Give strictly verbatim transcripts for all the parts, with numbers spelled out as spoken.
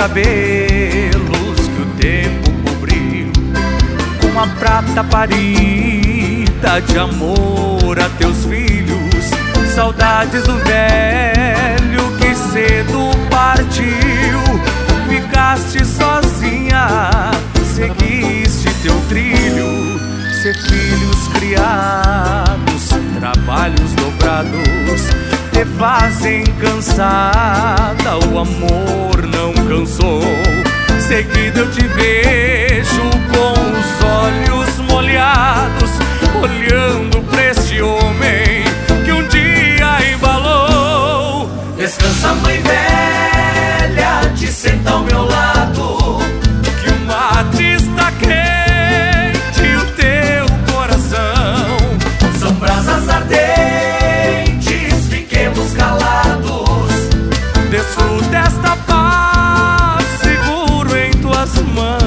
cabelos que o tempo cobriu com a prata parida de amor a teus filhos. Saudades do velho que cedo partiu. Ficaste sozinha, seguiste teu trilho. Ser filhos criados, trabalhos dobrados, te fazem cansada, o amor não cansou. Seguido eu te vejo com os olhos molhados, olhando pra este homem que um dia embalou. Descansa, mãe velha, te senta ao meu lado, que o mate está quente, o teu coração são brasas ardentes, fiquemos calados. Desfruta esta paz, seguro em tuas mãos.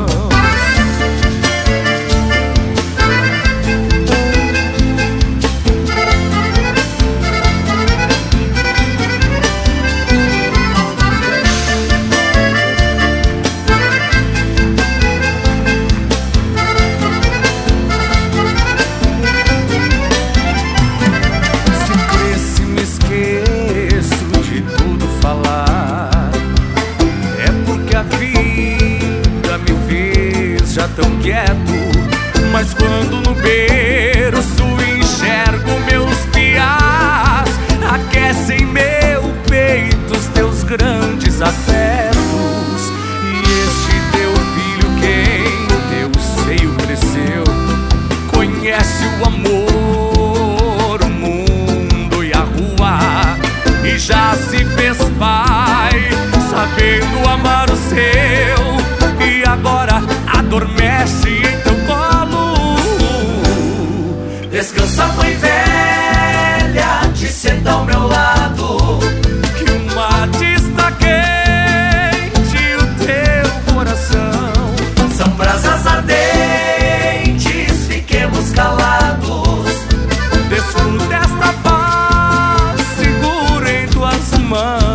Tão quieto, mas quando no berço enxergo meus piás, aquecem meu peito os teus grandes afetos. E este teu filho, quem teu seio cresceu, conhece o amor, o mundo e a rua, e já se fez pai, sabendo amar o seu, e agora adormece em teu colo. Descansa, mãe velha, te senta ao meu lado, que o mate está quente, o teu coração são brasas ardentes, fiquemos calados. Desfruta esta paz, seguro em tuas mãos.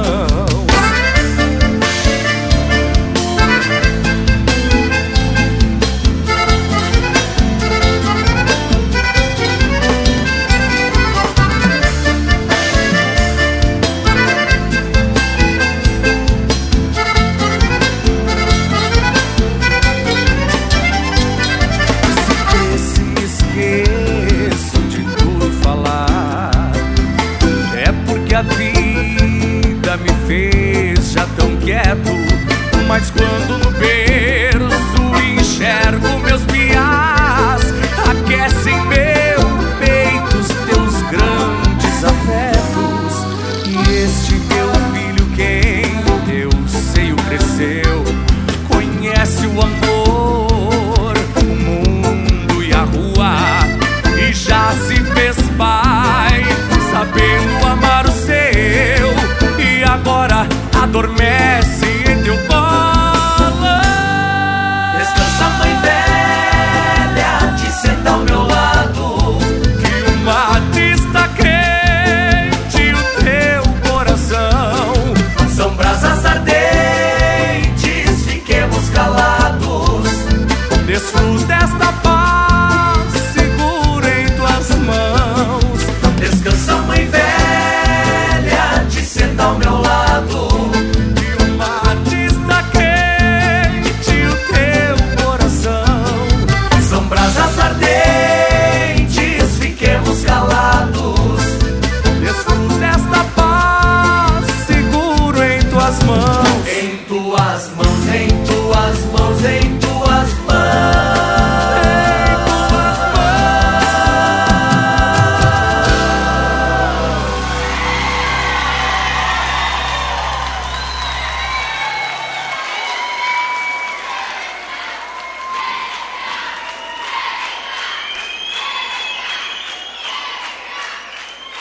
A vida me fez já tão quieto, mas quando no berço enxergo meus piás, aquecem meu peito os teus grandes afetos. E este teu filho, quem teu seio cresceu, conhece o amor, o mundo e a rua, e já se fez pai, sabendo amar o seu, e agora adormece